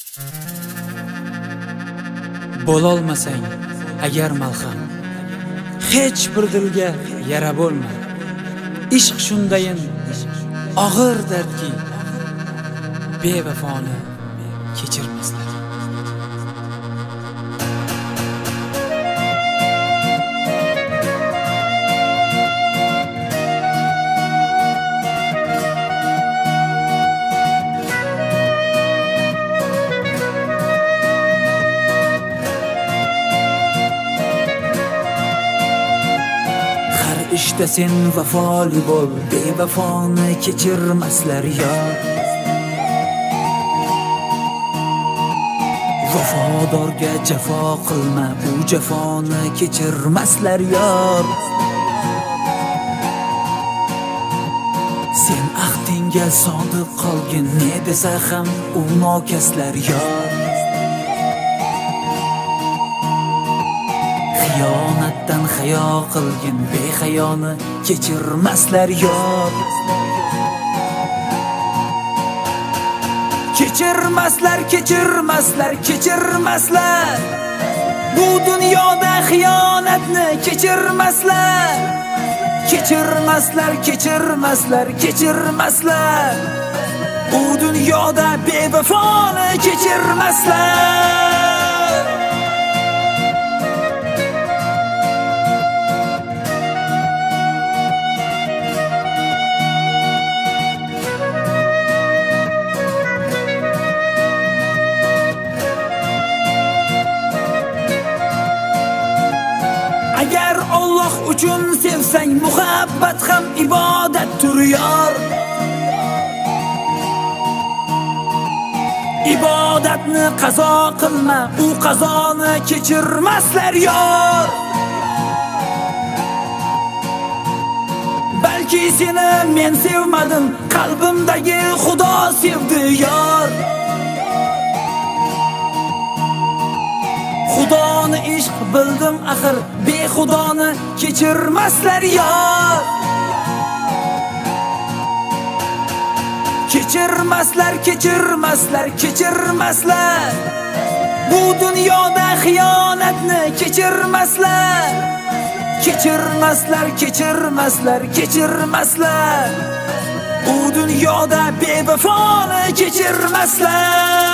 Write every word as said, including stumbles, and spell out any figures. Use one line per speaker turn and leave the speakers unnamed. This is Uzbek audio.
Bo'lolmasang agar malham, hech bir dilga yara bo'lma. Ishq shundayin og'ir dardki, bevafoni kechirmaslar.
İşte sen vafoli bo'l, bevafoni kechirmaslar yor. Vafodorga jafo qilma, bu jafoni kechirmaslar yor. Sen ahdingga sodiq qolgin, ne desa ham u nokaslar yor. Xiyonatdan hayo qilgin, behayoni kechirmaslar yor. Kechirmaslar, kechirmaslar, kechirmaslar. Bu dunyoda xiyonatni kechirmaslar. Kechirmaslar, kechirmaslar, kechirmaslar. Bu dunyoda bevafoni kechirmaslar. Agar Alloh uchun sevsang, muhabbat ham ibodatdir yor. Ibodatni qazo qilma, u qazoni kechirmaslar yor. Balki seni men sevmadim, qalbimdagi Xudo sevdi yor. Xudoni ishq bildim axir, bexudoni kechirmaslar yor. Kechirmaslar, kechirmaslar, kechirmaslar. Bu dunyoda xiyonatni kechirmaslar. Kechirmaslar, kechirmaslar, kechirmaslar. Bu dunyoda bevafoni kechirmaslar.